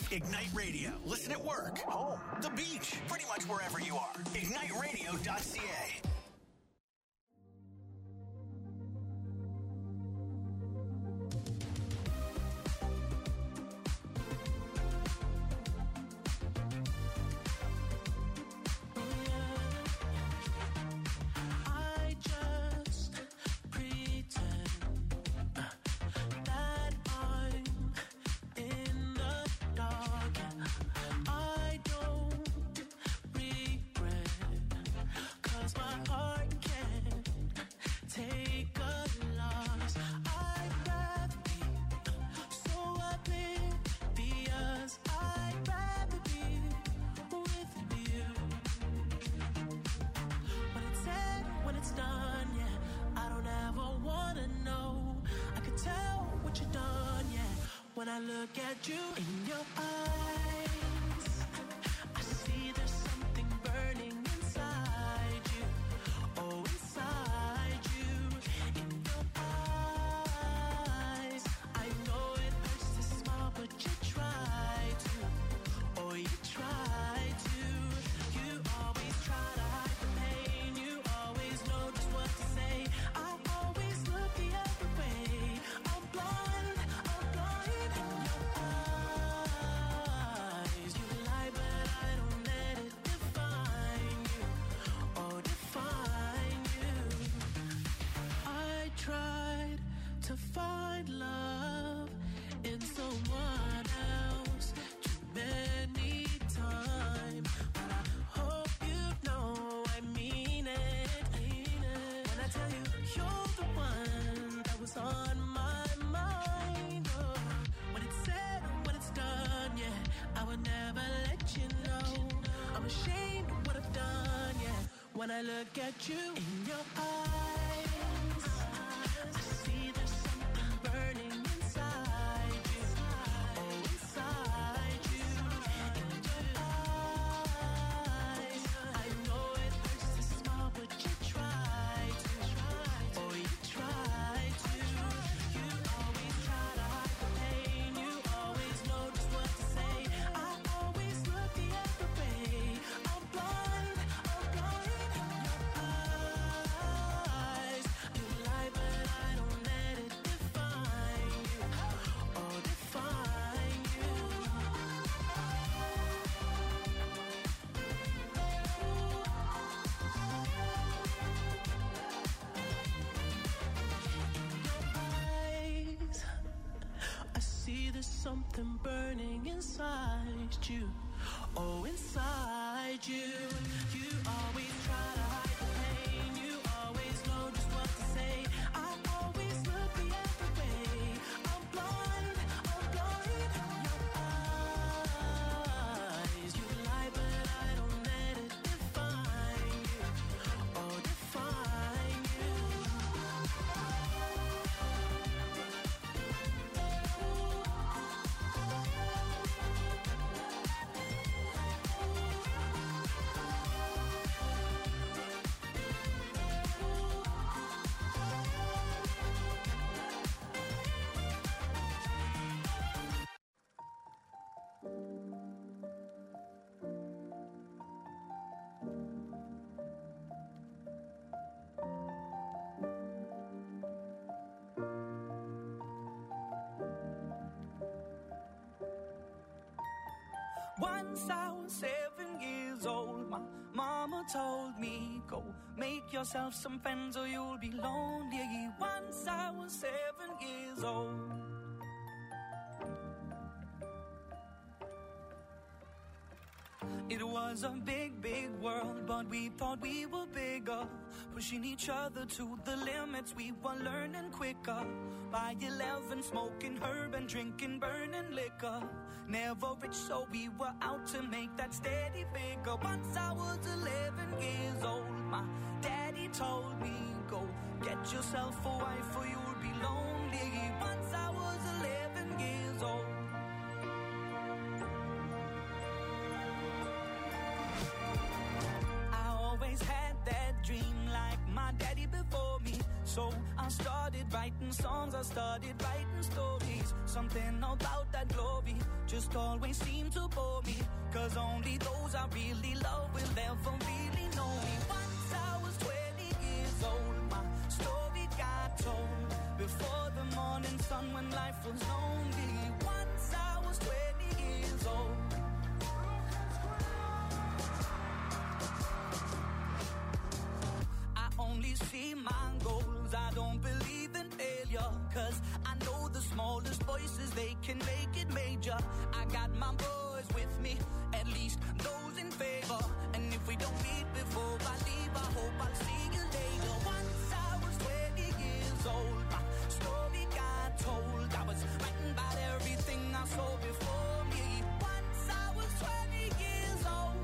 Ignite Radio. Listen at work, home, the beach, pretty much wherever you are. IgniteRadio.ca. When I look at you in your eyes, I see there's something burning inside you. Oh, inside you, in your eyes. I know it hurts to smile, but you try to. Oh, you try to. You always try to hide the pain. You always know just what to say. I always look the other way. I'm blind. To find love in someone else too many times, but I hope you know I mean it. When I tell you you're the one that was on my mind. Oh, when it's said and when it's done, yeah, I would never let you know. I'm ashamed of what I've done, yeah. When I look at you in your eyes, burning inside you, oh inside you, in your eyes. I know it hurts to smile, but you try to, oh you try to. You always try to hide the pain. You always know just what to say. I always look the other way. I'm blind in your eyes. You lie, but I don't let it define you. Oh, define you. In your eyes, I see there's something burning inside you. Oh, inside you. You always try to hide the pain. You always know just what to say. I always look the other way. I'm blind in your eyes. You lie, but I don't let it define you. Oh, define you. Once I was 7 years old, my mama told me, go make yourself some friends or you'll be lonely. Once I was 7 years old. It was a big, big world, but we thought we were bigger, pushing each other to the limits. We were learning quicker. By 11, smoking herb and drinking burning liquor. Never rich, so we were out to make that steady figure. Once I was 11 years old, my daddy told me, go get yourself a wife or you'll be lonely. Once I was 11 years old. Always had that dream like my daddy before me, so I I started writing songs, I started writing stories. Something about that glory just always seemed to bore me. Cause only those I really love will ever really know me. Once I was 20 years old, my story got told. Before the morning sun when life was lonely. Once I was 20 years old. Only see my goals, I don't believe in failure. Cause I know the smallest voices, they can make it major. I got my boys with me, at least those in favor. And if we don't meet before I leave, I hope I'll see you later. Once I was 20 years old, my story got told. I was writing about everything I saw before me. Once I was 20 years old.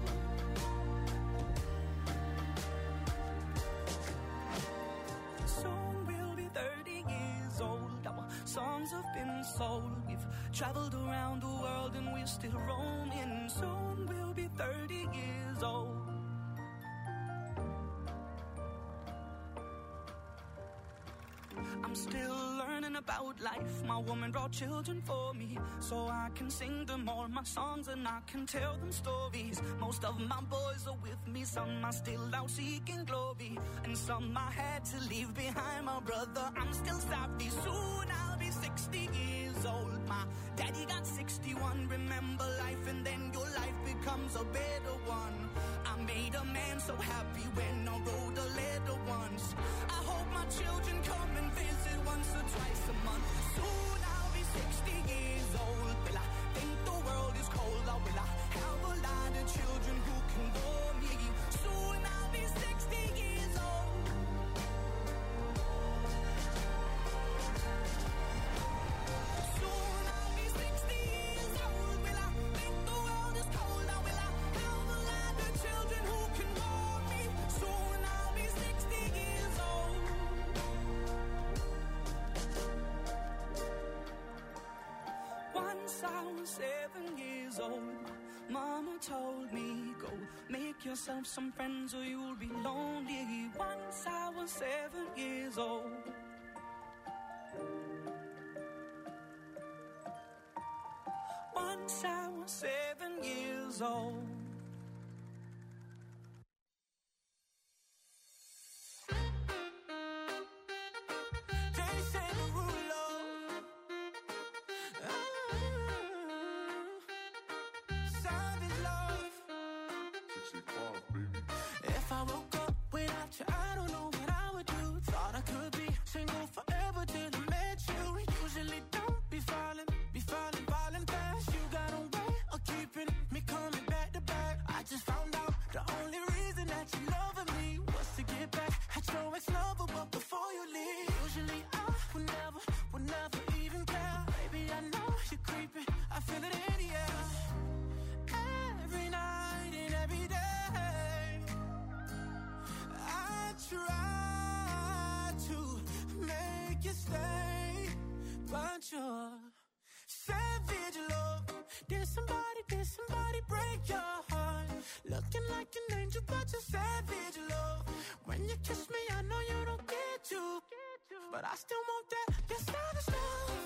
Soon we'll be 30 years old. Our songs have been sold. We've traveled around the world and we're still roaming. Soon we'll be 30 years old. I'm still learning about life. My woman brought children for me, so I can sing them all my songs and I can tell them stories. Most of my boys are with me, some are still out seeking glory, and some I had to leave behind. My brother, I'm still sorry. Soon I'll be 60 years old. My daddy got 61. Remember life and then your life becomes a better one. I made a man so happy when I wrote a letter once. I hope my children come and visit once or twice a month. Soon I'll be 60 years old. Will I think the world is cold, or will I have a lot of children who can bore me? Soon I'll be 60 years old. Soon I'll be 60 years old. Will I think the world is cold, or will I have a lot of children who can bore me? Soon I'll be 60 years old. Once I was 7 years old, Mama told me, go make yourself some friends or you'll be lonely. Once I was 7 years old. Once I was 7 years old. Jason Derulo. Savage love. If I woke up without you, I don't know what I would do. Thought I could be single forever till I met you. Usually don't be falling fast. You got a way of keeping me coming back to back. I just found out the only reason that you loving me was to get back at your ex-lover, but before you leave, usually I would never even care. Baby, I know you're creeping, I feel it in the air. Every night and every day, I try to make you stay, but you're savage love. Did somebody break your heart? Looking like an angel, but you're savage love. When you kiss me, I know you don't get to, but I still want that. Your savage love.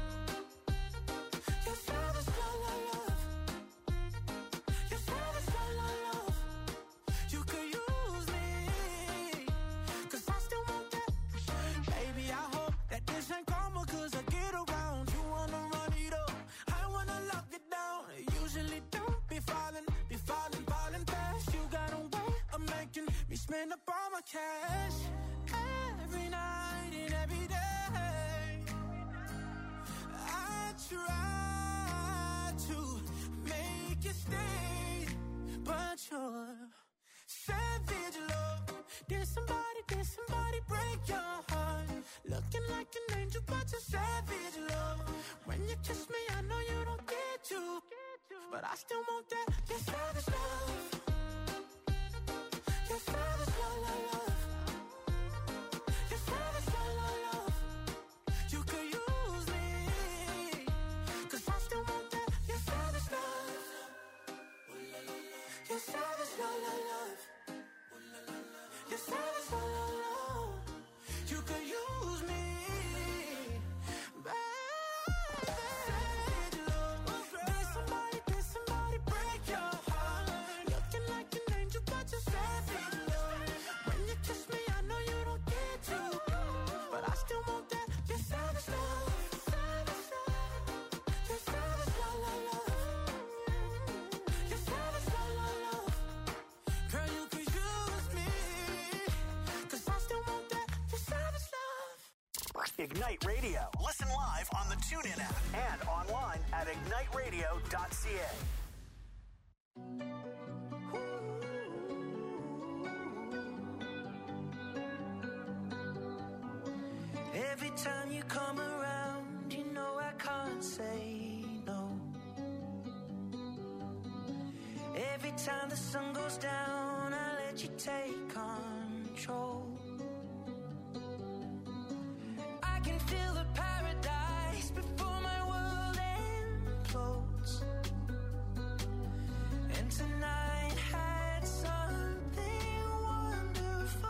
Your savage love, love. Your savage love, love. You could use me, cause I still want that. Baby, I hope that this ain't karma, cause I get around. You wanna run it up, I wanna lock it down. Usually don't be falling fast. You got a way of making me spend up all my cash. Every night and every day, I try to make you stay, but you're savage love. Did somebody break your heart? Looking like an angel, but you're savage love. When you kiss me, I know you don't get to, but I still want that. Your savage love. Your savage love, love. Your savage love, love. You could use me, cause I still want that. Your savage love. Your savage love, love. Your savage love, love. You could use me, Ignite Radio. Listen live on the TuneIn app and online at igniteradio.ca. Every time you come around, you know I can't say no. Every time the sun goes down, I let you take control. I can feel the paradise before my world implodes. And tonight had something wonderful.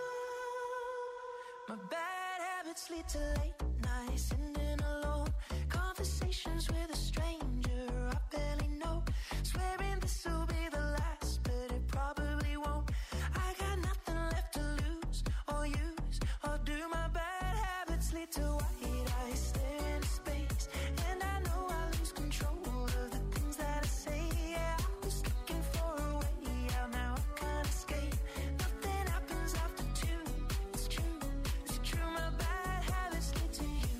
My bad habits lead to late nights, sitting alone, conversations with a stranger I barely know, swearing this will be the last, but it probably won't. I got nothing left to lose or use or do. My bad habits lead to white eyes staring into space, and I know I lose control of the things that I say. Yeah, I was looking for a way out, now I can't escape. Nothing happens after two. It's true, it's true. My bad habits lead to you.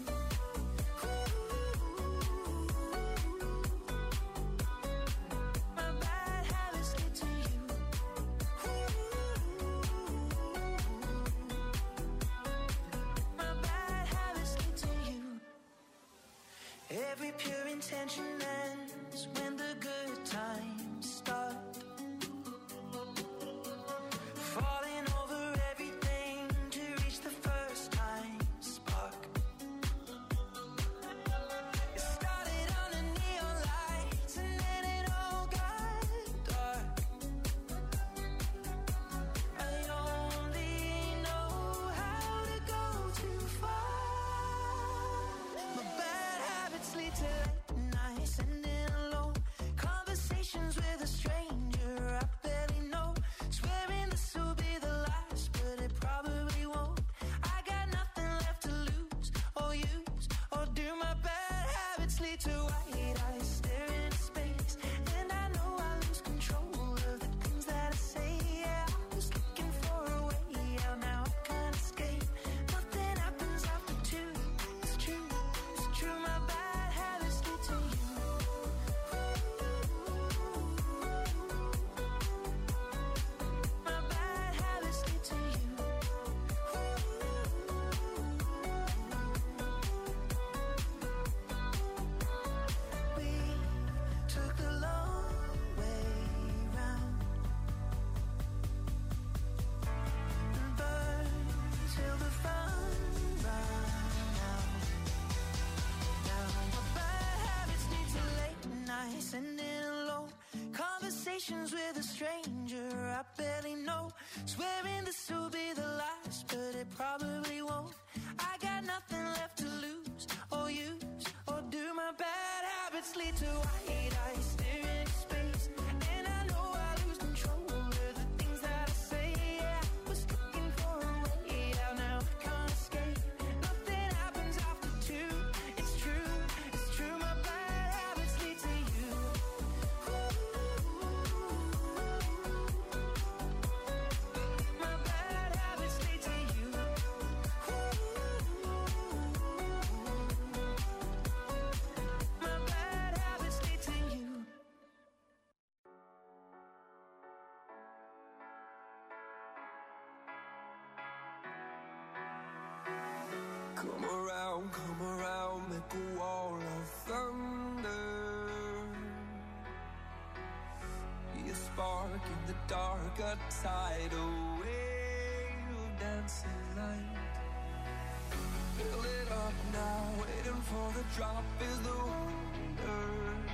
My bad habits lead to you. My bad habits lead to you. Every pure intention ends when the good times start. Falling over everything to reach the first time spark. It started on the neon lights and then it all got dark. I only know how to go too far. My bad habits lead to late nights, sitting alone, conversations with a stranger I barely know, swearing this will be the last, but it probably won't. I got nothing left to lose or use or do. My bad habits lead to white eyes staring into space, and I know I lose control of the things that I say. Yeah, I was looking for a way out, now I can't escape. Nothing happens after two. It's true, it's true. My bad habits lead to you. My bad habits lead to you. We took the long way round and burned till the fun ran out. Now my bad habits lead to late nights, sitting alone, conversations with a stranger I barely know, swearing this will be the last, but it probably won't. I got nothing left to lose or use or do. My bad habits lead to white eyes staring into space, and I know I lose control of the things that I say. Yeah, I was looking for a way out, now I can't escape. Nothing happens after two. It's true, it's true. My bad habits lead to you. My bad habits lead to you. My bad habits lead to you. Come around, make a wall of thunder. Be a spark in the dark, a tidal wave of dancing light. Fill it up now, waiting for the drop is the wonder.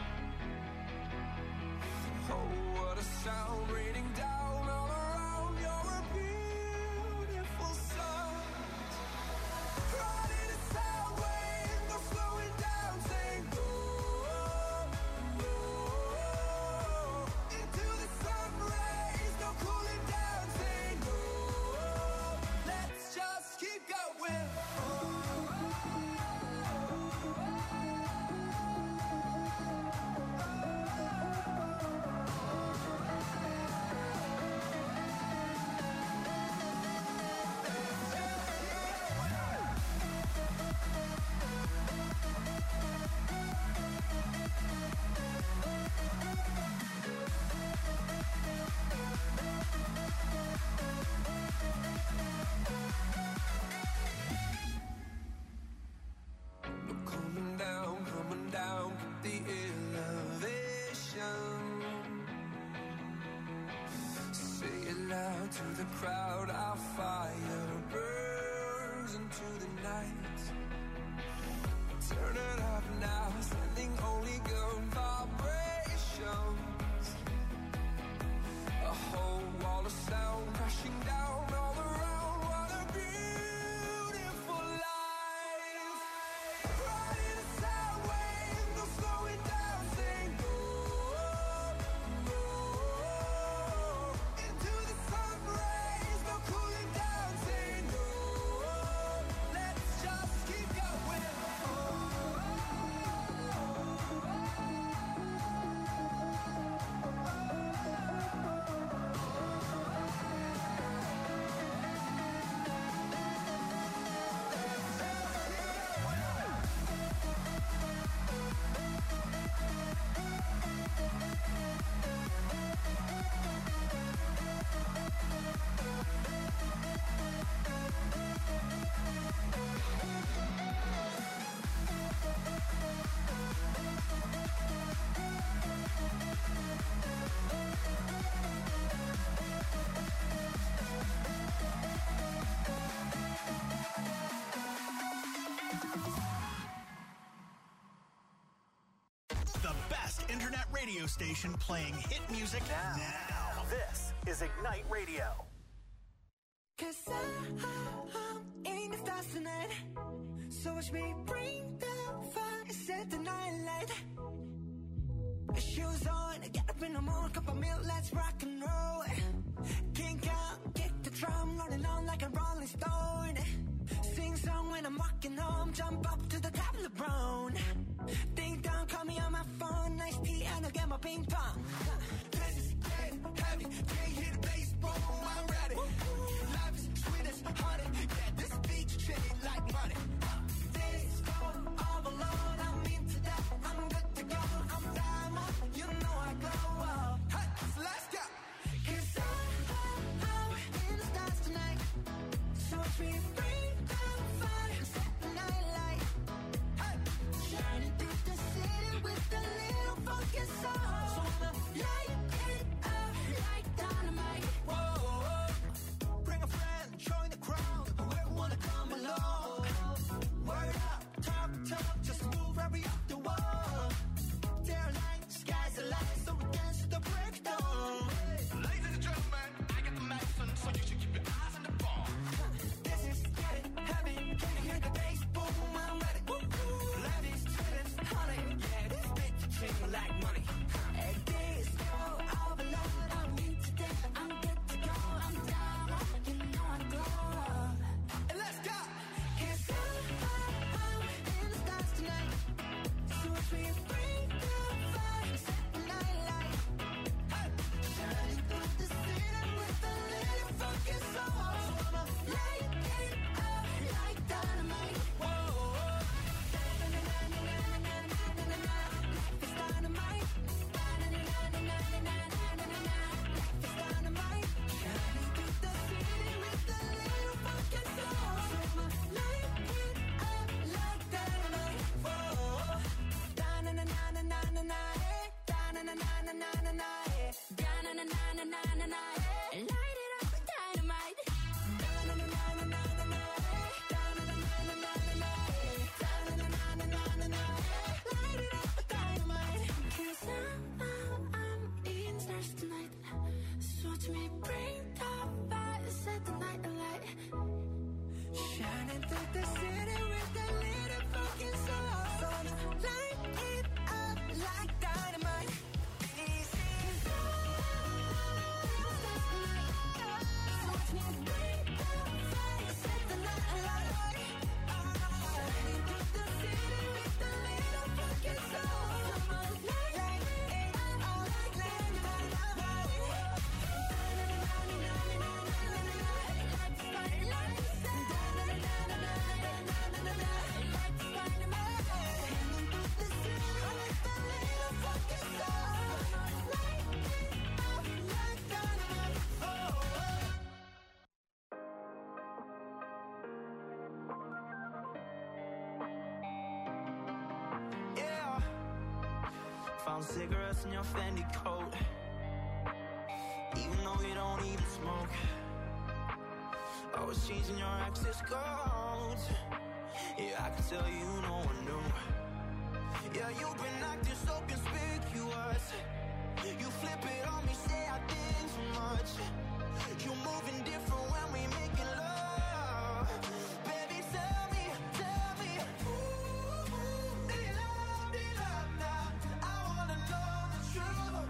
Oh, what a sound raining down all around. You're a beautiful sight. Riding a sound wave, no slowing down, saying go, go. Into the sun rays, no cooling down, saying go. Let's just keep going. Into the crowd, our fire burns into the night. Turn it up now, sending only good vibrations. A whole wall of sound crashing down all around. What a beautiful life. Riding a sound wave, no slowing down, saying go, go. Into the sun rays, no cooling down, saying no. Let's just keep going. The best internet radio station playing hit music now. This is Ignite Radio. 'Cause I'm in the stars tonight. So watch me bring the fire, set the night light. Shoes on, get up in the morning, cup of milk, let's rock and roll. Kink out, get the drum rolling on like a rolling stone. Sing song when I'm walking home, jump up to the top of the brown. Ding dong, call me on my phone, nice tea and I'll get my ping pong. This is getting heavy, can't hear the bass, boom, I'm ready. Life is sweet as honey, yeah, this beat chain like money. This go all alone, I'm into that, I'm good to go, I'm diamond, you know I glow up. Hey, so let's go. 'Cause I'm in the stars tonight, so watch me bring the fire, set the night light. Hey, shining through the city with a little funky soul. So I'ma light it up like dynamite. Whoa, bring a friend, join the crowd, whoever wanna come along. Word up, talk, just move right up the wall. They're like, sky's the limit, so we dance to the breakdown. Ladies and gentlemen, I got the medicine, so you should keep your eyes on the ball. This is getting heavy, can you hear the bass, boom, I'm ready. Ladies, twins, honey, yeah, this bitch chain like money. And this go all alone, I'm into that, I'm good to go, I'm down, you know I glow. And let's go. 'Cause I'm in the stars tonight, so watch me bring the fire, set the night light. Hey, shining through the city with a little funky soul. So I'ma light it up like dynamite. Whoa, life is dynamite. Life is dynamite. Shining through the city with a little funky soul. So I'ma light it up like dynamite. Whoa, da-na-na-na-na-na-na, da-na-na-na-na-na-na, da-na-na-na-na-na-na, light it up with dynamite. Da-na-na-na-na-na-na, da-na-na-na-na-na-na, da-na-na-na-na-na-na, light it up with dynamite. 'Cause I'm in stars tonight, so watch me bring the fire, set the night alight. Shining through the city with a little funky soul. So light it up like dynamite. Easy. 'Cause so watch me bring the fire, set the night alight. Shining through the city with a little funky soul. So light it up like dynamite. Yeah, found cigarettes in your Fendi coat, even though you don't even smoke. Always changing your access codes. Yeah, I can tell you no one knew. Yeah, you've been acting so conspicuous. You flip it on me, say I think too much. You moving different when we making love. Baby, tell me, ooh, do you love now? I wanna know the truth.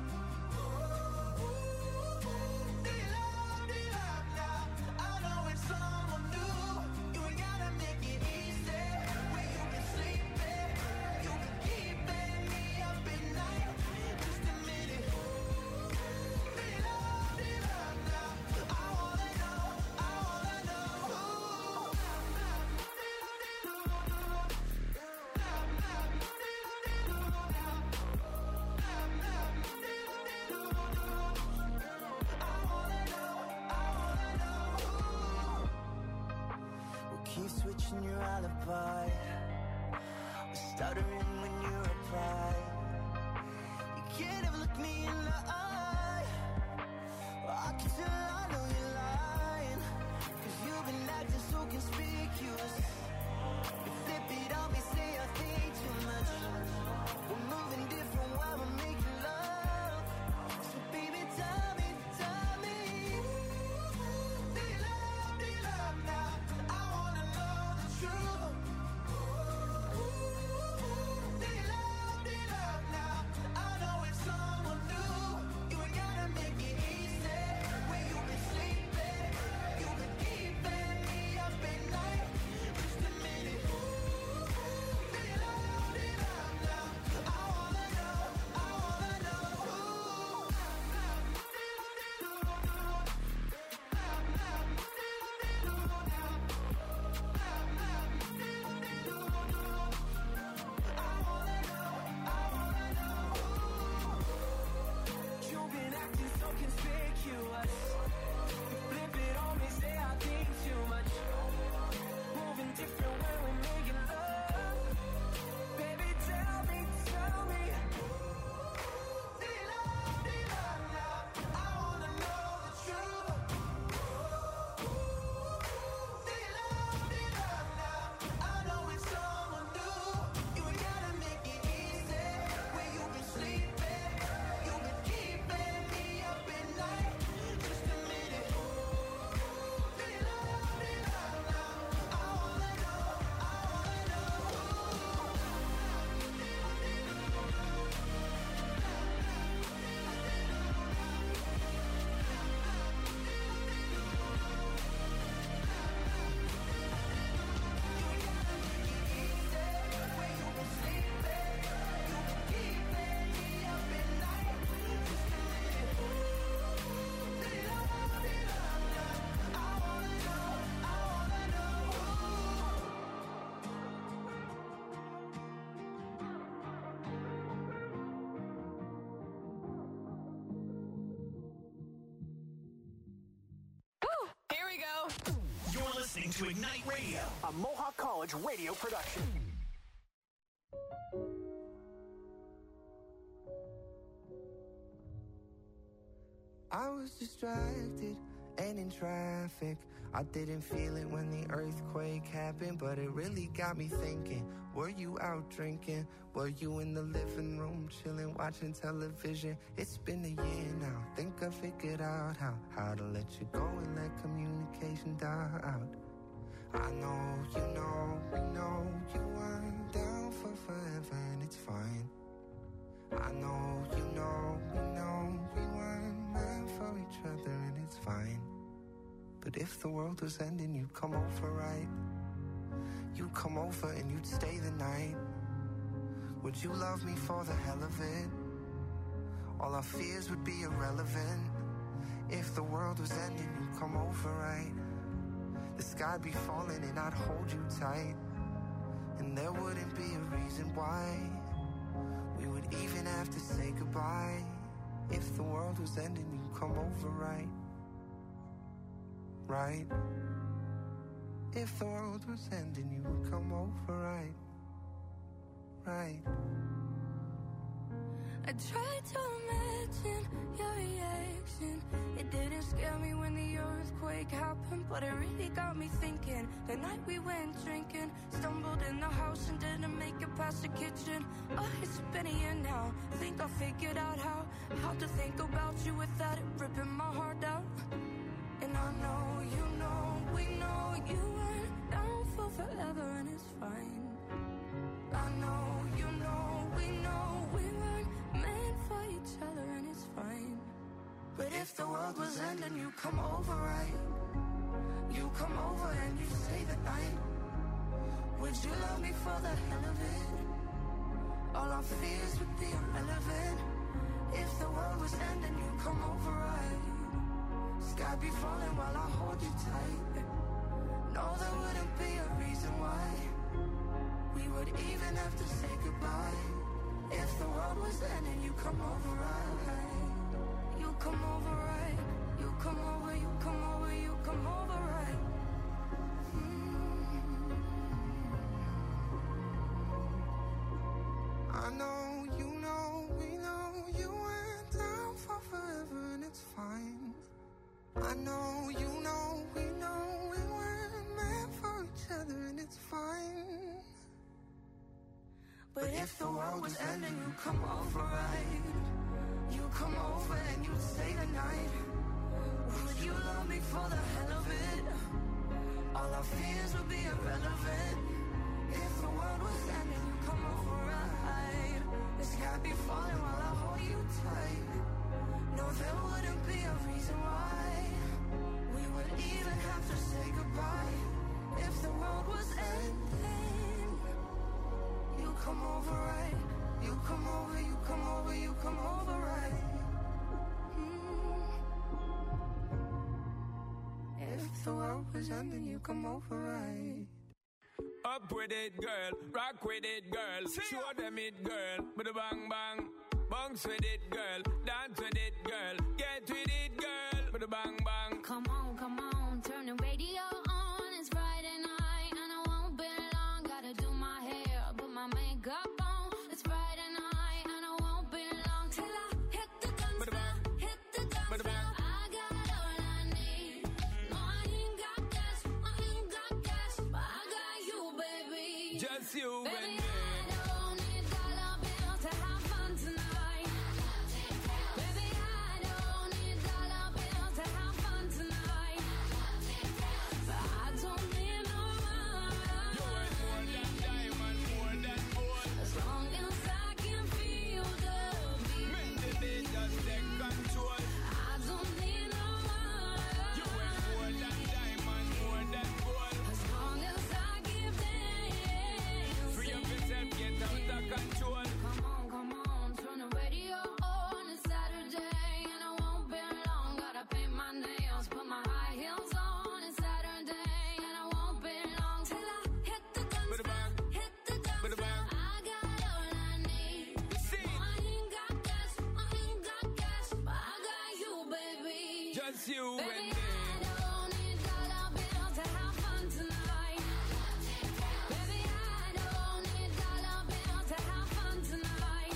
Ooh, do you love now? I know it's someone new. You ain't gotta make it easy. Where you been sleeping, you been keeping me up at night. Just a minute. Do you love now? I wanna know. We'll keep switching your alibi. We're stuttering when you reply. You can't ever look me in the eye. Well, I can tell I know you're lying. Cause you've been acting so conspicuous. You flip it on me, say I think too much. We're moving different while we're making love. So baby, tell me, do you love now? I wanna know the truth. Do you love now? I know it's someone new. You ain't gotta make it easy. Where you been sleeping, you been keeping me up at night. Just a minute. Do you love now? I wanna know. You've been acting so conspicuous. You flip it on me, say I think too much. Moving different when we're making love. Baby, tell me. Do you love now? I wanna know the truth. Do you love now? I know it's someone new. You ain't gotta make it easy. Where you been sleeping, you been keeping me up at night. Just a minute. Do you love now? I wanna know. Where you been sleeping, you been keeping me up at night. Just a minute. Do you love now? I wanna know. Here we go. You're listening to Ignite Radio, a Mohawk College radio production. I was distracted and in traffic. I didn't feel it when the earthquake happened, but it really got me thinking. Were you out drinking? Were you in the living room chilling, watching television? It's been a year now. Think I figured out how to let you go and let communication die out. I know, you know, we know you weren't down for forever and it's fine. I know, you know, we know we weren't meant for each other and it's fine. But if the world was ending, you'd come over, right? You'd come over and you'd stay the night. Would you love me for the hell of it? All our fears would be irrelevant. If the world was ending, you'd come over, right? The sky'd be falling and I'd hold you tight. And there wouldn't be a reason why we would even have to say goodbye. If the world was ending, you'd come over, right? Right? If the world was ending, you would come over, right? Right. I I tried to imagine your reaction. It didn't scare me when the earthquake happened, but it really got me thinking. The night we went drinking, stumbled in the house and didn't make it past the kitchen. Oh, it's been a year now. Think I figured out how to think about you without it ripping my heart out. And I know, you know, we know you weren't down for forever, and it's fine. I know, you know, we know we weren't meant for each other, and it's fine. But if the world was ending, you come over, right? You come over and you stay the night. Would you love me for the hell of it? All our fears would be irrelevant. If the world was ending, you come over, right? Sky be falling while I hold you tight. No, there wouldn't be a reason why we would even have to say goodbye. If the world was ending, you come over, right? You come over, right? You come over, you come over, you come over, right? I know, you know, we know you went down for forever, and it's fine. I know, you know, we know we weren't meant for each other, and it's fine. But if the world was ending, you come over, right? You come over and you stay the night. Would you love me for the hell of it? All our fears would be irrelevant. If the world was ending, you come over, right? The sky be falling while I hold you tight. No, there wouldn't be a reason why we would even have to say goodbye. If the world was ending, you come over, right? You come over, you come over, you come over, right? If the world was ending, you come over, right? Up with it, girl. Rock with it, girl. Show them it, girl. With a bang bang. Bounce with it, girl. Dance with it, girl. Get with it, girl. With a bang bang. Come on, turn the radio on. It's Friday night and I won't be long. Gotta do my hair, put my makeup on. It's Friday night and I won't be long till I hit the dance floor, hit the dance floor. I got all I need. No, I ain't got cash, but I got you, baby. Just you Baby, and me. I don't need dollar bills to have fun tonight. Baby, I don't need dollar bills to have fun tonight. But I don't need no money. You worth more than diamond, more than gold. As long as I can feel the beat. Make the beat just take control. I don't need no money. You worth more than diamond, more than gold. As long as I keep dancing. Free up yourself, get out of control. Come on, turn the radio on. It's Saturday and I won't be long. Gotta paint my nails, put my high heels on. It's Saturday and I won't be long till I hit the dance With a floor, bang. hit the dance With a floor. bang. I got all I need. See, No, I ain't got cash, but I got you, baby. just you and Baby, me. I don't need dollar bills to have fun tonight. Baby, I don't need dollar bills to have fun tonight.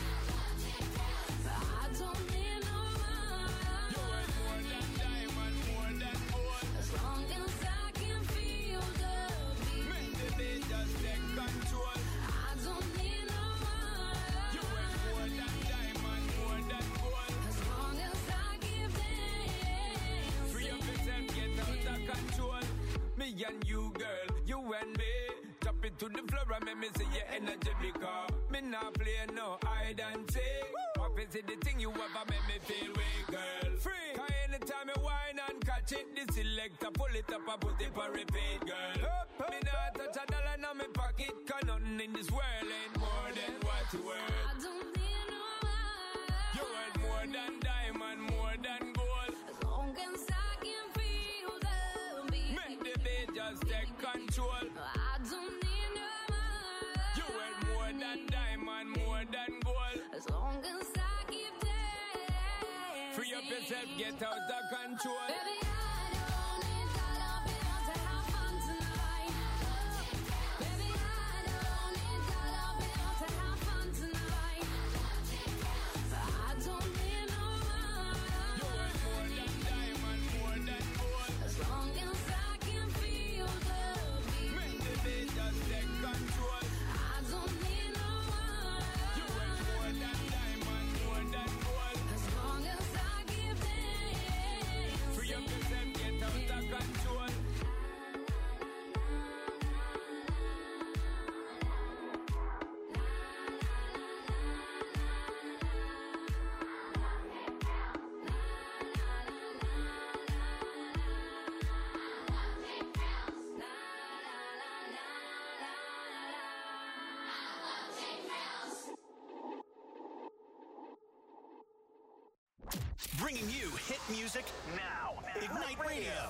But I don't need no You worth more money. than diamond, more than gold. As long as I can feel the beat. Make the beat just take control. I don't need no You worth more money. than diamond, more than gold. As long as I keep dancing. Free up yourself, get out of control. Me and you, girl, you and me. Drop it to the floor and make me see your energy because me not play no hide and seek. What is it the thing you ever make me feel weak, girl? Free. Cause anytime you whine and catch it, the selector pull it up and put it for repeat, girl. Me not touch a dollar in my pocket, cause nothing in this world ain't more than what you worth. I don't need no money. You worth more than diamond, more than gold. As long as I can feel the beat. Make the beat just take control. I don't need no money. You worth more than diamond, more than gold. As long as I keep dancing. Free up yourself, get out of control. Baby, I don't need dollar bills to have fun tonight. Baby, I don't need dollar bills to have fun tonight. But Bringing you hit music now. Ignite Radio.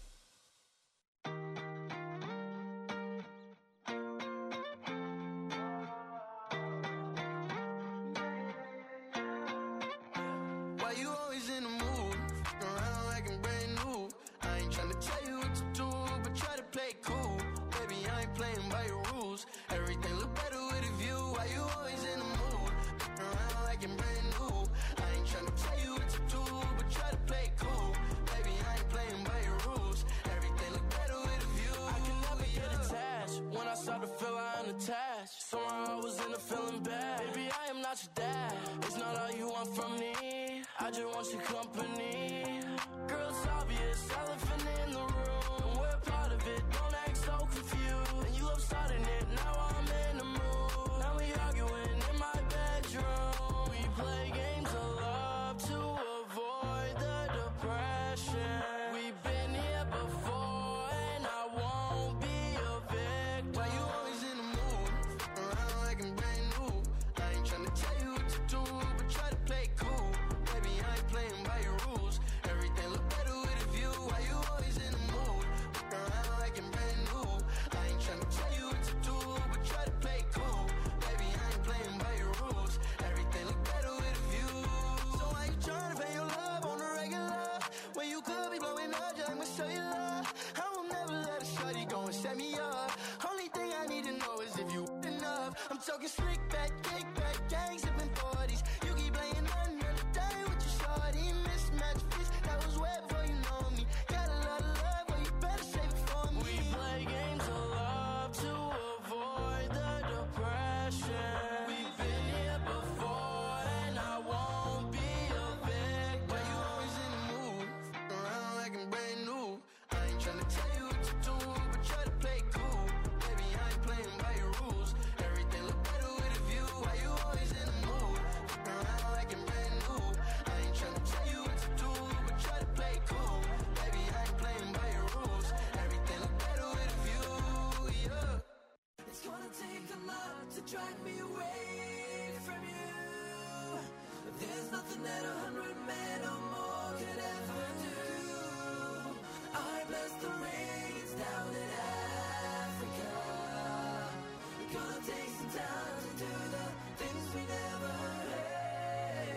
Why you always in the mood? Around like I'm brand new. I ain't tryna tell you what to do, but try to play cool. Baby, I ain't playing by your rules. Everything look better with a view. Why you always in the mood? Around like I'm brand new. I ain't tryna tell you what to do, but try to play cool. Baby, I ain't playing by your rules. Everything look better with a view. I can never get attached. When I start to feel I'm unattached, somehow I was in a feeling bad. Baby, I am not your dad. It's not all you want from me. I just want your company. Girl, it's obvious, elephant in the room. We're part of it, don't act so confused. And you love starting it, now I'm in the mood. Now we arguing in my bedroom. We play games of love to avoid the depression. We've been here before and I won't be a victim. Why you always in the mood? Around like I'm brand new. I ain't tryna tell you what to do, but try to play cool. Baby, I ain't playing by your rules. Everything look better with a view. Why you always in the mood? Around like I'm brand new. I ain't tryna tell you what to do, but try to play cool. Baby, I ain't playing by your rules. Everything look better with a view. So why you tryna pay your love on the regular? When you could be blowing up, just I'ma show you love. I will never let a shorty go and set me up. Only thing I need to know is if you enough. I'm talking slick back, kick back, gang sipping 40s. You keep playing another day with your shorty. Mismatch fish, that was wet before you know me. Got a lot of love, but you better save it for me. We play games of love to avoid the depression. We've been here before and I won't be a victim. Why you always in the mood? Around like I'm brand new. I ain't tryna tell you what to do, but try to play cool. Baby, I ain't playing by your rules. Everything look better with a view. Why you always in the mood? Around like I'm brand new. I ain't tryna tell you what to do, but try to play cool. Baby, I ain't playing by your rules. Everything look better with a view, yeah. It's gonna take a lot to drag me away from you. There's nothing that 100 men or more could ever do. I bless the rains down in Africa. We're gonna take some time to do the things we never had.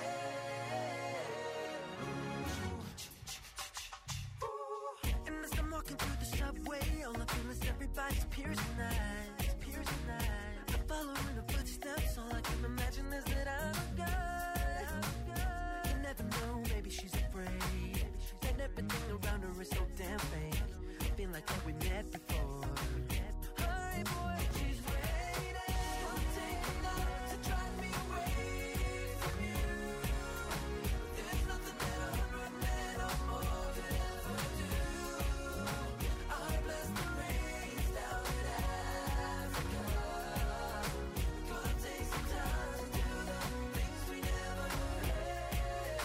And as I'm walking through the subway, all I feel is everybody's piercing eyes, piercing eyes. I'm following the footsteps, all I can imagine is that I'm a guy. You never know, maybe she's afraid. And everything around her is so damn fake. Feel like that we met before. Hurry, boy, she's waiting. Gonna take a lot to drive me away from you. There's nothing that 100 men or more could ever do. I bless the rains down in Africa. Gonna take some time to do the things we never had.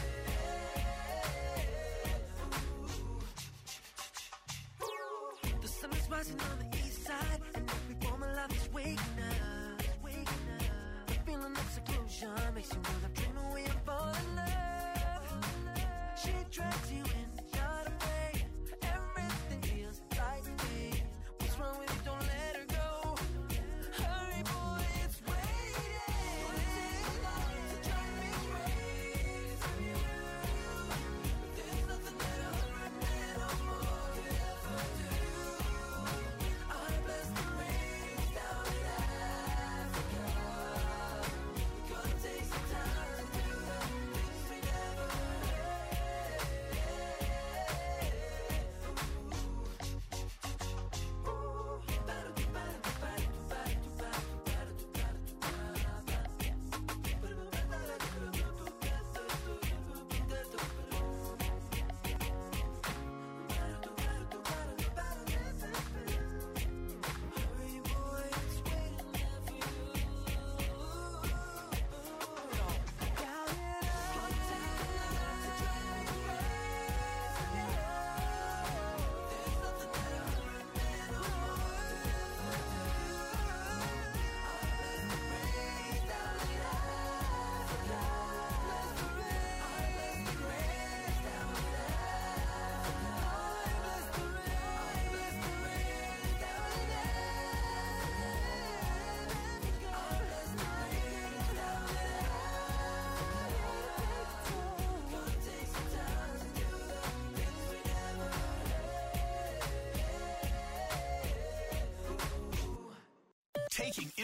The sun is rising on the east side, and every form of life is waking up, waking up. The feeling of seclusion makes you wanna dream away and fall in love. She drags you in, not afraid. Everything feels like me. What's wrong with you? Don't let her go. Hurry, boy, it's waiting. To drive me away from you. There's nothing that 100 men or more could ever do. I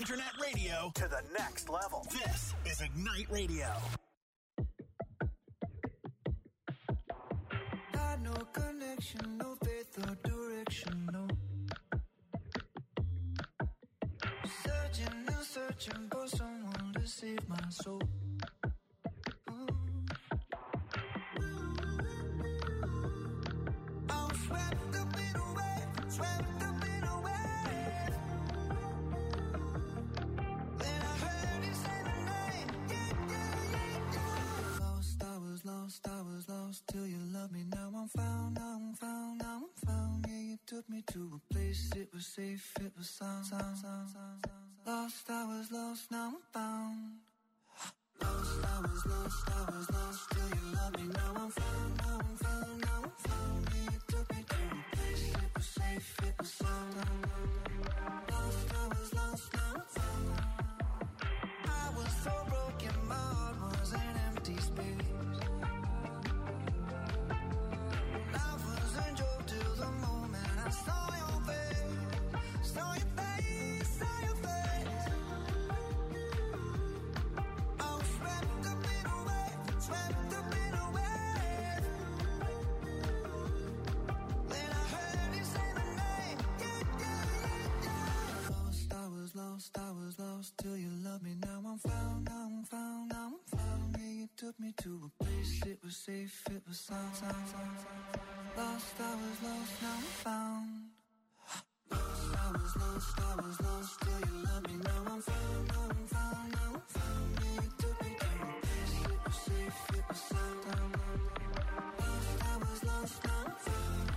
internet radio to the next level. This is Ignite Radio. Had no connection, no faith or direction, no. Searching for someone to save my soul. I'm swept up in a wave, swept up in a wave. Then I heard you say my name, yeah. Lost, I was lost till you loved me. Now I'm found, now I'm found, now I'm found. Yeah, you took me to a place, it was safe, it was sound. Lost, I was lost, now I'm found. Lost, I was lost till you loved me. Now I'm found, now I'm found, now I'm found. Yeah, you took me to a place, it was safe, it was sound. Lost, I was lost, now I'm found. I was so broken, my heart was an empty space. Life was a joke till the moment I saw your face, saw your face, saw your face. I was swept up in a wave, swept up in a wave. Then I heard you say my name, yeah. Lost, I was lost till you loved me. Now I'm found, now I'm found, now I'm found. Yeah, you took me to a place, it was safe, it was sound. Lost, I was lost, now I'm found. Lost, I was lost till you loved me. Now I'm found, now I'm found, now I'm found. Yeah, you took me to a place, it was safe, it was sound. Lost, I was lost, now I'm found.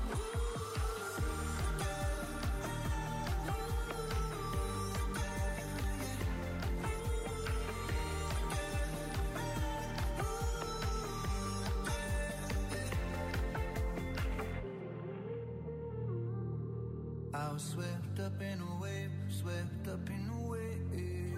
I was swept up in a wave, swept up in a wave.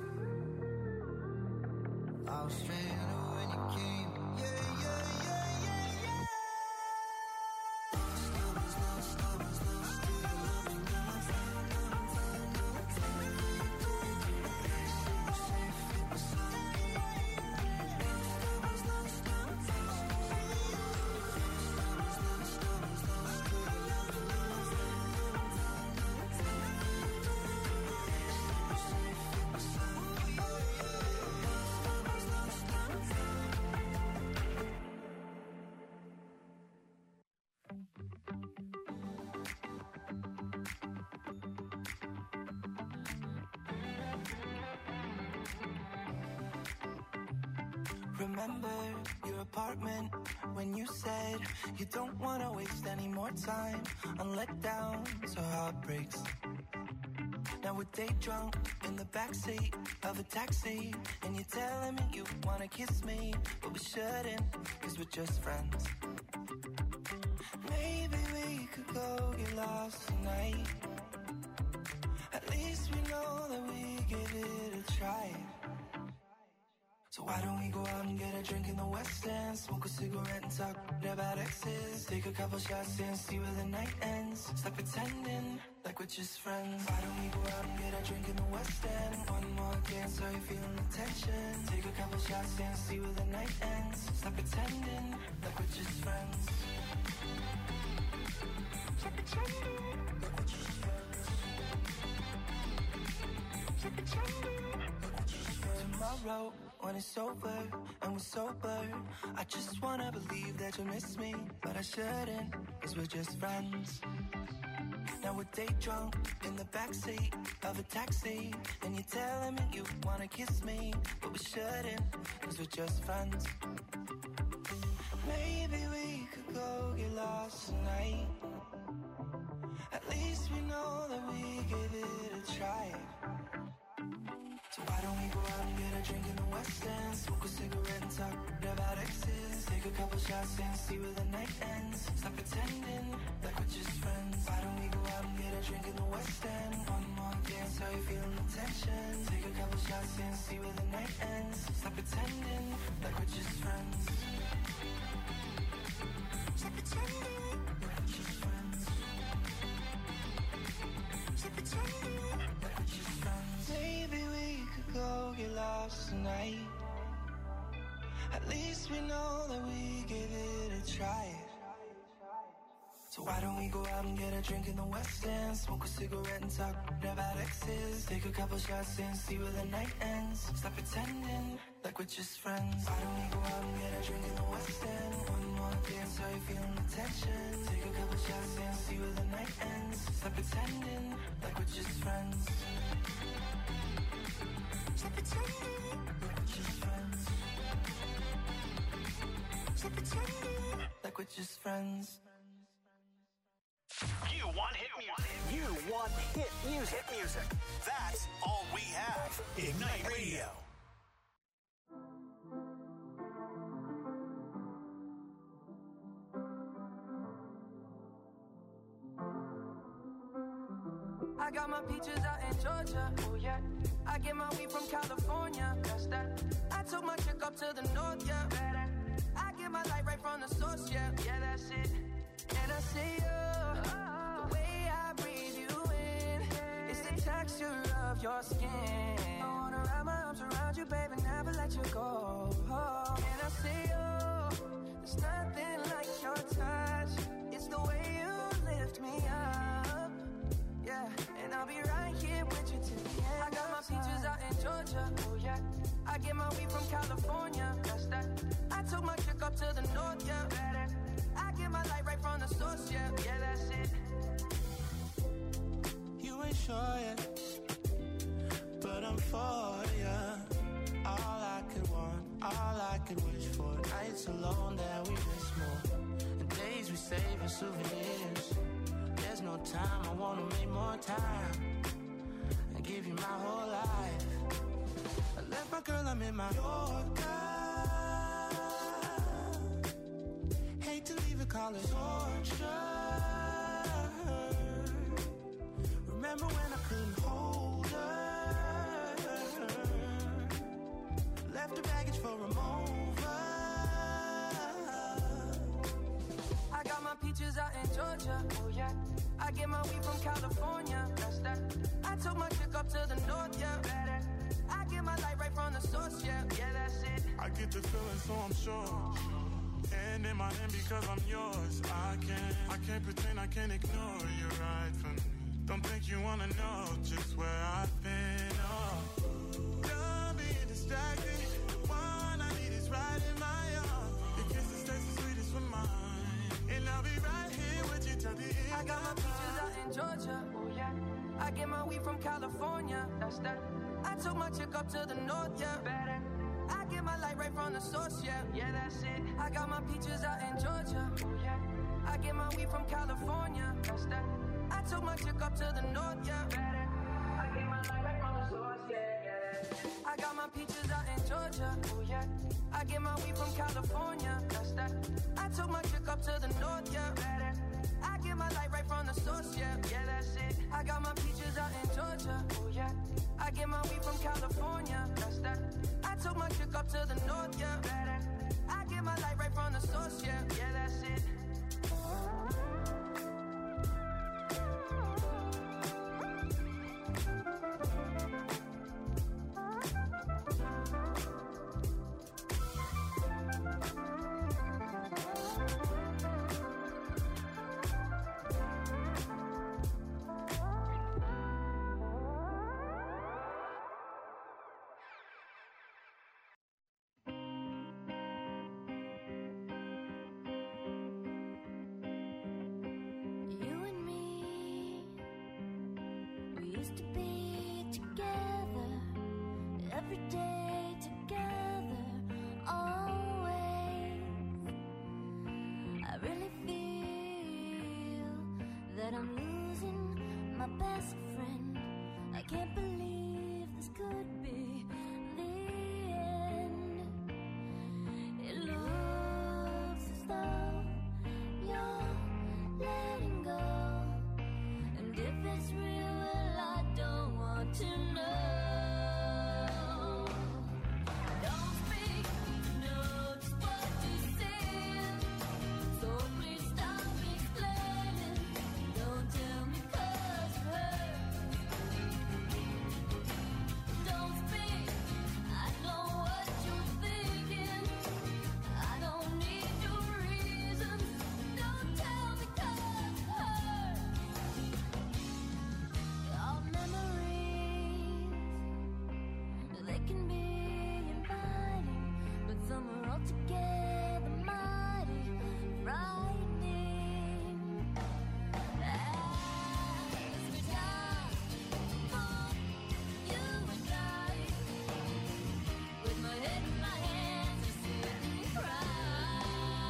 I was stranded when you came, yeah, yeah, yeah, yeah, yeah. Lost, I was lost, I was lost till you loved me. Now I'm found, now I'm found, now I'm found. You took me to a place, it was safe, it was sound. Lost, I was lost, now I'm found. Lost, I was lost, I was lost till you loved me. Now I'm found. Remember your apartment when you said you don't want to waste any more time on letdowns or heartbreaks. Now we're day drunk in the backseat of a taxi, and you're telling me you want to kiss me, but we shouldn't, cause we're just friends. Maybe we could go get lost tonight. At least we know that we give it a try. So why don't we go out and get a drink in the West End, smoke a cigarette and talk about exes, take a couple shots and see where the night ends. Stop pretending like we're just friends. Why don't we go out and get a drink in the West End, one more dance, are you feeling the tension? Take a couple shots and see where the night ends. Stop pretending like we're just friends. Stop pretending like we're just friends. Stop pretending like we're just friends. Tomorrow when it's over and we're sober, I just wanna believe that you miss me, but I shouldn't, cause we're just friends. Now we're day drunk in the backseat of a taxi, and you're telling me you wanna kiss me, but we shouldn't, cause we're just friends. Maybe we could go get lost tonight. At least we know that we gave it a try. So why don't we go out and get a drink in the West End, smoke a cigarette and talk about exes, take a couple shots and see where the night ends. Stop pretending like we're just friends. Why don't we go out and get a drink in the West End, one more dance, are you feeling the tension? Take a couple shots and see where the night ends. Stop pretending like we're just friends. Stop pretending like we're just friends. Stop pretending like we're just friends. Maybe lost tonight. At least we know that we gave it a try. So why don't we go out and get a drink in the West End, smoke a cigarette and talk about exes, take a couple shots and see where the night ends. Stop pretending like we're just friends. Why don't we go out and get a drink in the West End? One more dance, are you feeling the tension? Take a couple shots and see where the night ends. Stop pretending like we're just friends. Stop pretending like we're just friends. Stop pretending like we're just friends. You want hit music. You want hit music. Hit music. That's all we have. Ignite Radio. I got my peaches out in Georgia. Oh yeah. I get my weed from California. That's that. I took my chick up to the north, yeah. I get my light right from the source, yeah. Yeah, that's it. And I see you. The way I breathe you in, it's the texture of your skin. I wanna wrap my arms around you, baby, never let you go. And I see you. There's nothing like your touch. It's the way you lift me up. Yeah, and I'll be right here with you till the end. I got my peaches out in Georgia. Oh yeah. I get my weed from California. That's that. I took my chick up to the north, yeah. I get my light right from the source, yeah. Yeah, that's it. You ain't sure yet, but I'm for ya. All I could want, all I could wish for. Nights alone that we miss more, and days we save as souvenirs. There's no time, I wanna make more time and give you my whole life. I left my girl, I'm in my Yorker. Hate to leave it, call it torture. Remember when I couldn't hold her? Left her baggage for a mover. I got my peaches out in Georgia. Oh yeah. I get my weed from California. That's that. I took my chick up to the north, yeah. I get my light right from the source, yeah. Yeah, that's it. I get the feeling, so I'm sure. And in my hand because I'm yours. I can't pretend, I can't ignore you right from me. Don't think you wanna know just where I've been. Oh, done being distracted. The one I need is right in my arms. Your kisses taste the sweetest with mine, and I'll be right here with you till the end. I got my peaches out in Georgia. Oh yeah. I get my weed from California. That's that. I took my chick up to the north, yeah. I get my light right from the source, yeah. Yeah, that's it. I got my peaches out in Georgia. Oh yeah. I get my weed from California. That's that. I took my chick up to the north, yeah. I get my light right from the source, yeah. I got my peaches out in Georgia. Oh yeah. I get my weed from California. That's that. I took my chick up to the north, yeah. I get my light right from the source, yeah. Yeah, that's it. I got my peaches out in Georgia. Oh yeah. I get my weed from California. That's that. I took my chick up to the north, yeah. I get my light right from the source, yeah. Yeah, that's it. Used to be together, every day together, always. I really feel that I'm losing my best friend. I can't believe this could be the end. It looks as though you're letting go, and if it's real, to know. Don't speak, know just what to say. So please stop explaining. Don't tell me 'cause it hurts. Don't speak, can be inviting, but some are altogether mighty frightening. As we die for you and I, with my head in my hands, you sit and cry.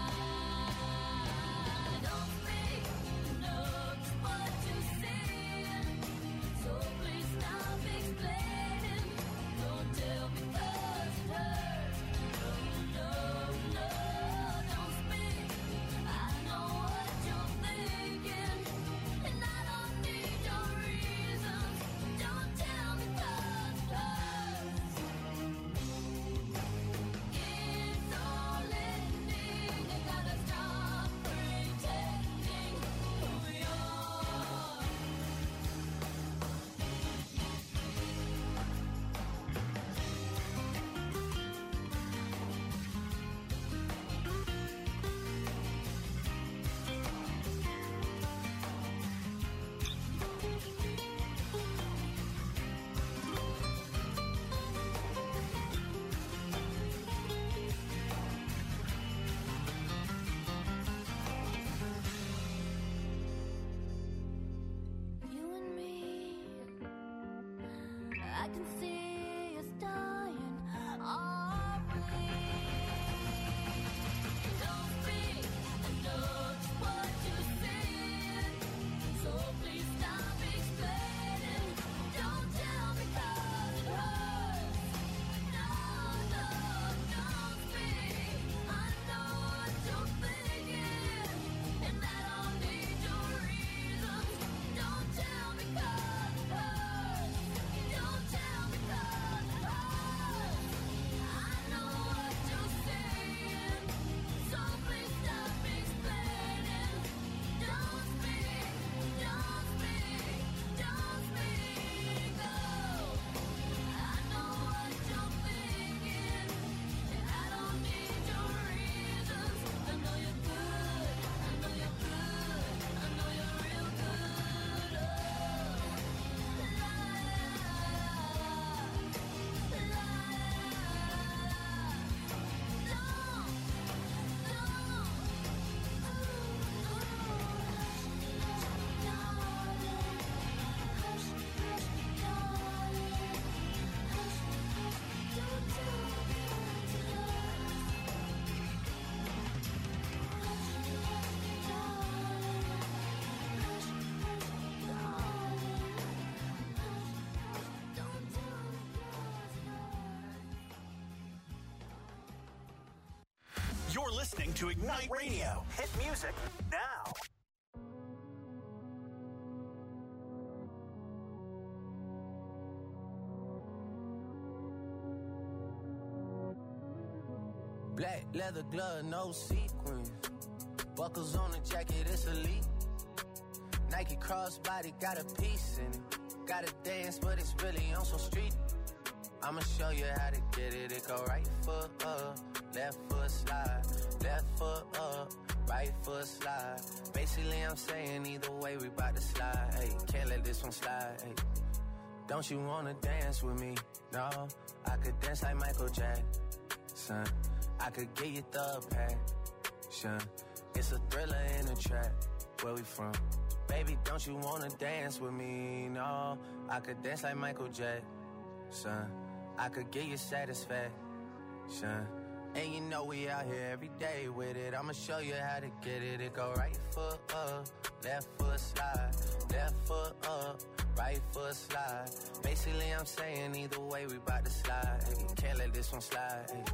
Don't speak, know just what you're saying, so please stop explaining. Don't tell me 'cause it hurts. No, no, don't speak. I know what you're thinking, and I don't need your reasons. Don't tell me 'cause it hurts. It's all ending. You gotta stop pretending who you are. You and me, I can see us dying, are we? Don't speak, I know just what you're saying, so please stop explaining. Don't tell me 'cause it hurts. No, no, don't speak. I know what you're thinking, and I don't need your reasons. Don't tell me 'cause it hurts. Don't tell me 'cause it hurts. I know what you're saying, so please stop explaining. Don't speak, don't speak, don't speak. Oh, I know what you're thinking, and I don't need your reasons. I know you're good, I know you're good, I know you're real good. Oh, You're listening to Ignite Radio. Hit music now. Black leather glove, no sequins. Buckles on the jacket, it's elite. Nike crossbody, got a piece in it. Gotta dance, but it's really on some street. I'ma show you how to get it. It go right foot up, left foot slide. Left foot up, right foot slide. Basically, I'm saying either way, we bout to slide. Hey, can't let this one slide. Hey, don't you wanna dance with me? No, I could dance like Michael Jackson. I could get you the passion. It's a thriller in a trap. Where we from? Baby, don't you wanna dance with me? No, I could dance like Michael Jackson. I could get you satisfaction. And you know we out here every day with it. I'ma show you how to get it. It go right foot up, left foot slide. Left foot up, right foot slide. Basically, I'm saying either way, we bout to slide. Hey, can't let this one slide. Hey.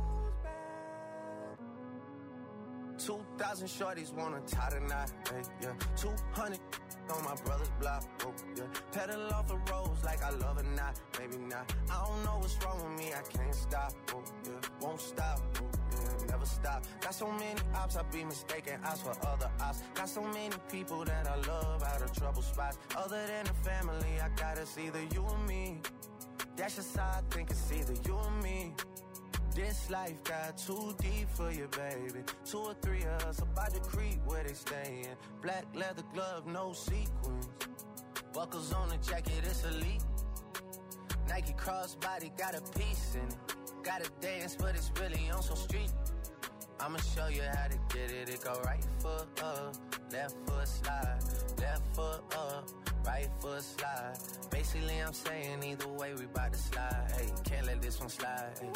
2,000 shorties wanna tie the knot. Hey, yeah. 200 on my brother's block. Oh, yeah. Pedal off the roads like I love it, not. Maybe not. I don't know what's wrong with me. I can't stop. Oh, yeah. Won't stop. Oh, yeah. Never stop. Got so many ops, I be mistaken ops for other ops. Got so many people that I love out of trouble spots. Other than the family, I got it's either you or me. That's just how I think it's either you or me. This life got too deep for you, baby. 2 or 3 of us about to creep where they stayin'. Black leather glove, no sequins. Buckles on the jacket, it's elite. Nike crossbody got a piece in it. Gotta dance, but it's really on some street. I'ma show you how to get it. It go right foot up, left foot slide, left foot up, right foot slide. Basically, I'm saying either way, we bout to slide. Hey, can't let this one slide. Hey.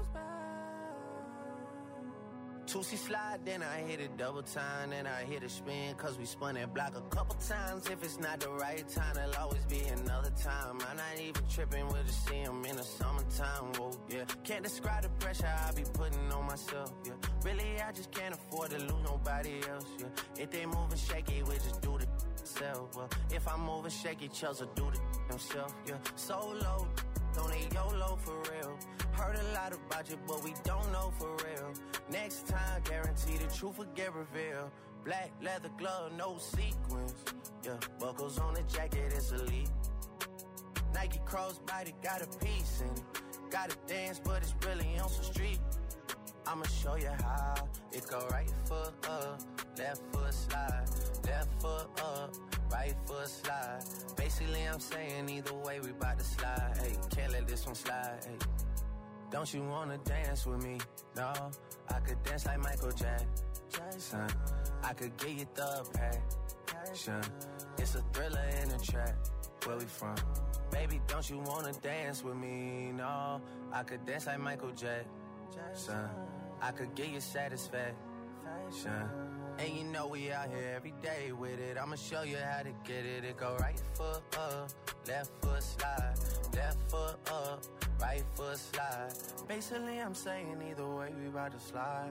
2C slide, then I hit it double time, then I hit a spin, cause we spun that block a couple times. If it's not the right time, there'll always be another time. I'm not even tripping, we'll just see him in the summertime, whoa, yeah. Can't describe the pressure I be putting on myself, yeah. Really, I just can't afford to lose nobody else, yeah. If they moving shaky, we just do the self, well. If I'm moving shaky, Chelsea do the himself, yeah. Solo, don't need YOLO for real. Heard a lot about you, but we don't know for real. Next time, guarantee the truth will get revealed. Black leather glove, no sequins. Yeah, buckles on the jacket, it's elite. Nike crossbody got a piece in it. Gotta dance, but it's really on some street. I'ma show you how. It go right foot up, left foot slide, left foot up, right foot slide. Basically, I'm saying either way, we bout to slide. Hey, can't let this one slide. Hey. Don't you wanna dance with me? No, I could dance like Michael Jackson. I could get you the passion. It's a thriller in the track. Where we from? Baby, don't you wanna dance with me? No, I could dance like Michael Jackson. I could get you satisfaction. And you know we out here every day with it. I'ma show you how to get it. It go right foot up, left foot slide, left foot up, right foot slide. Basically, I'm saying either way, we about to slide.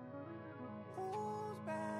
Who's back?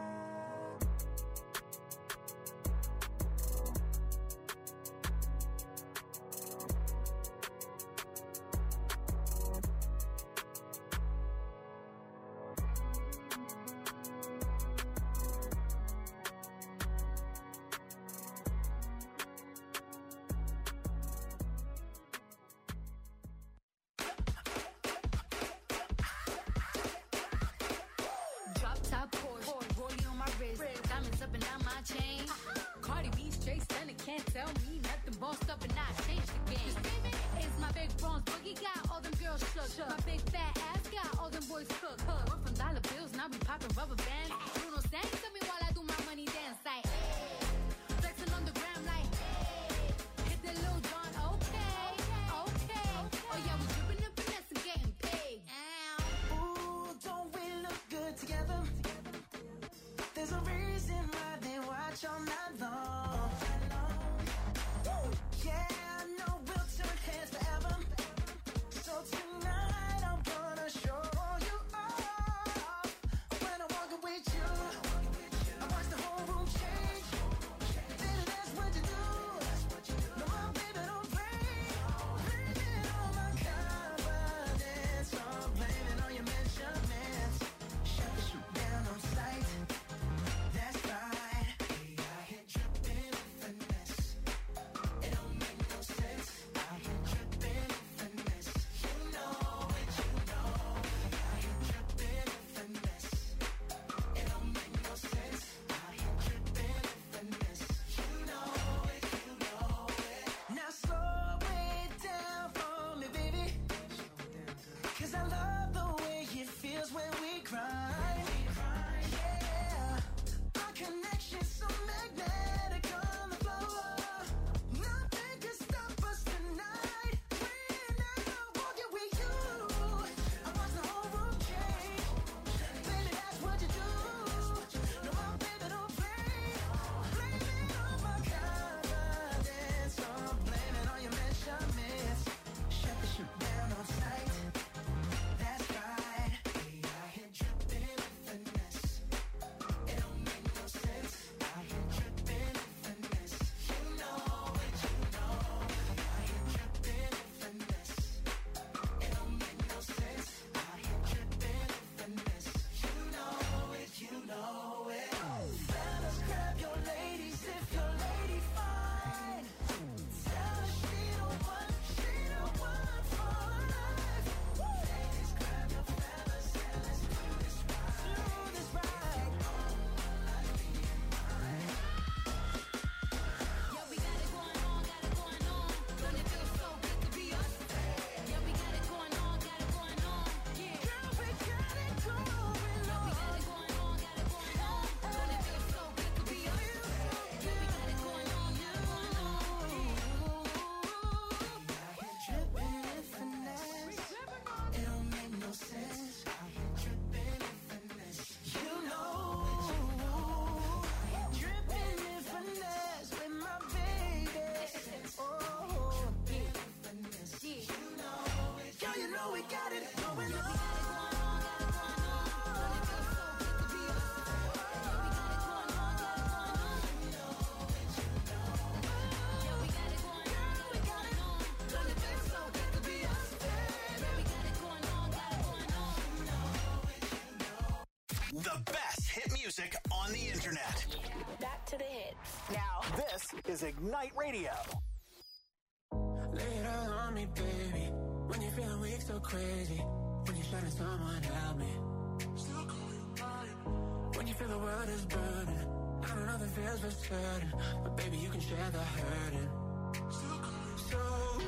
The best hit music on the internet. Back to the hits. Now, this is Ignite Radio. Lay it all on me, baby. When you're feeling weak, so crazy. When you're shutting someone, help me. Still call you mine. When you feel the world is burning. I know nothing feels for certain. But baby, you can share the hurting. Still call you so.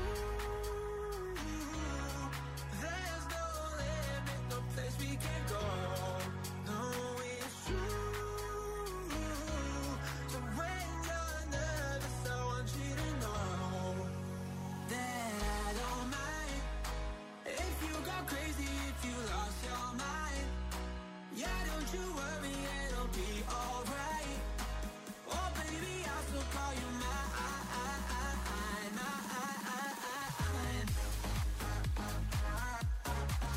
There's no limit, no place we can go. No, it's true. So when you're nervous, I want you to know that I don't mind if you go crazy, if you lost your mind. Yeah, don't you worry,